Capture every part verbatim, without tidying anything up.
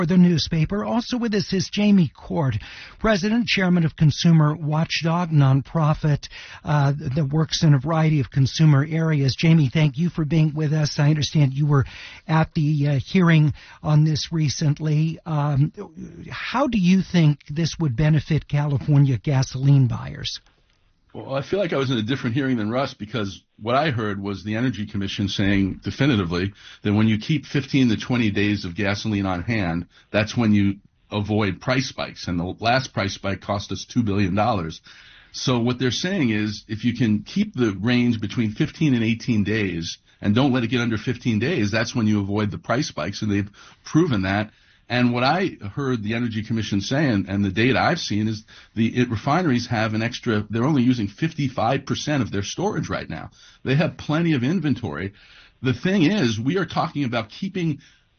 For the newspaper. Also with us is Jamie Court, President, Chairman of Consumer Watchdog, nonprofit uh, that works in a variety of consumer areas. Jamie, thank you for being with us. I understand you were at the uh, hearing on this recently. Um, how do you think this would benefit California gasoline buyers? Well, I feel like I was in a different hearing than Russ because what I heard was the Energy Commission saying definitively that when you keep fifteen to twenty days of gasoline on hand, that's when you avoid price spikes. And the last price spike cost us two billion dollars. So what they're saying is if you can keep the range between fifteen and eighteen days and don't let it get under fifteen days, that's when you avoid the price spikes. And they've proven that. And what I heard the Energy Commission saying, and the data I've seen, is the it, refineries have an extra, they're only using fifty-five percent of their storage right now. They have plenty of inventory. The thing is, we are talking about keeping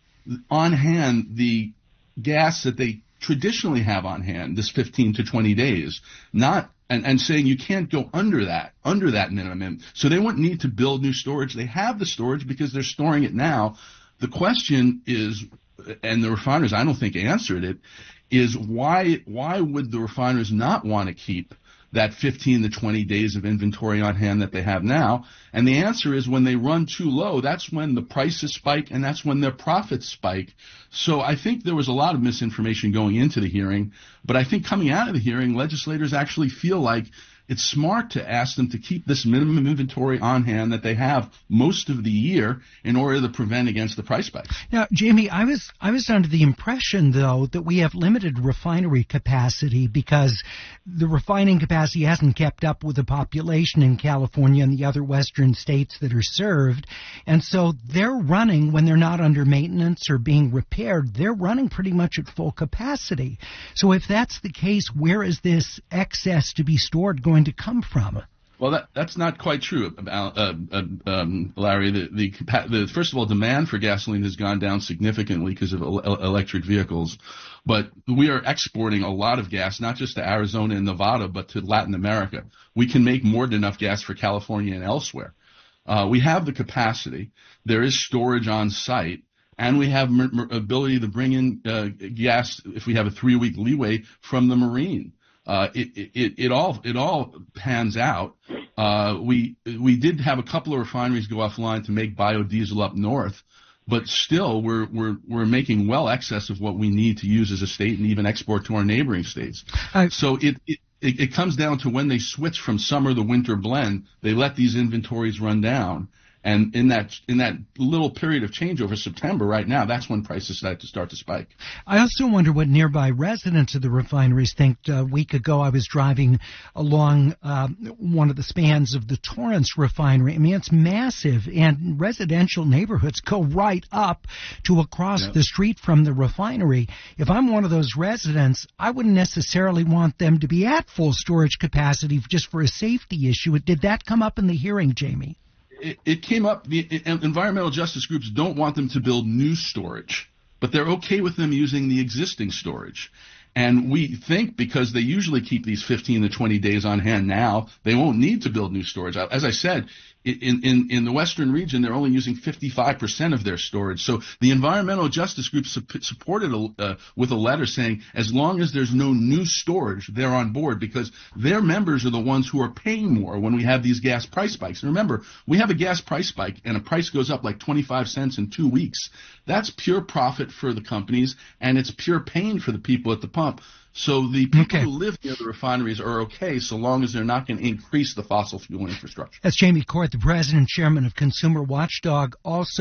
on hand the gas that they traditionally have on hand, this fifteen to twenty days, not and, and saying you can't go under that, under that minimum. So they wouldn't need to build new storage. They have the storage because they're storing it now. The question is, and the refiners, I don't think, answered it, is why why would the refiners not want to keep that fifteen to twenty days of inventory on hand that they have now? And the answer is when they run too low, that's when the prices spike and that's when their profits spike. So I think there was a lot of misinformation going into the hearing, but I think coming out of the hearing, legislators actually feel like it's smart to ask them to keep this minimum inventory on hand that they have most of the year in order to prevent against the price spikes. Now, Jamie, I was I was under the impression, though, that we have limited refinery capacity because the refining capacity hasn't kept up with the population in California and the other western states that are served. And so they're running, when they're not under maintenance or being repaired, they're running pretty much at full capacity. So if that's the case, where is this excess to be stored going to come from? Well, that, that's not quite true, uh, uh, um, Larry. The, the, the first of all, demand for gasoline has gone down significantly because of el- electric vehicles. But we are exporting a lot of gas, not just to Arizona and Nevada, but to Latin America. We can make more than enough gas for California and elsewhere. Uh, we have the capacity. There is storage on site. And we have m- m- ability to bring in uh, gas if we have a three-week leeway from the marine. Uh, it, it, it all, it all pans out. Uh, we, we did have a couple of refineries go offline to make biodiesel up north, but still we're, we're, we're making well excess of what we need to use as a state and even export to our neighboring states. Uh, so it, it, it, it comes down to when they switch from summer to winter blend, they let these inventories run down. And in that in that little period of change over September right now, that's when prices start to start to spike. I also wonder what nearby residents of the refineries think. A week ago, I was driving along uh, one of the spans of the Torrance refinery. I mean, it's massive, and residential neighborhoods go right up to across yep. the street from the refinery. If I'm one of those residents, I wouldn't necessarily want them to be at full storage capacity just for a safety issue. Did that come up in the hearing, Jamie? It, it came up, the environmental justice groups don't want them to build new storage, but they're okay with them using the existing storage. And we think because they usually keep these fifteen to twenty days on hand now, they won't need to build new storage. As I said, in, in, in the western region, they're only using fifty-five percent of their storage. So the environmental justice groups supported uh, with a letter saying as long as there's no new storage, they're on board because their members are the ones who are paying more when we have these gas price spikes. And remember, we have a gas price spike and a price goes up like twenty-five cents in two weeks. That's pure profit for the companies, and it's pure pain for the people at the pump. So the people okay. who live near the refineries are okay so long as they're not going to increase the fossil fuel infrastructure. That's Jamie Court, the President and Chairman of Consumer Watchdog. Also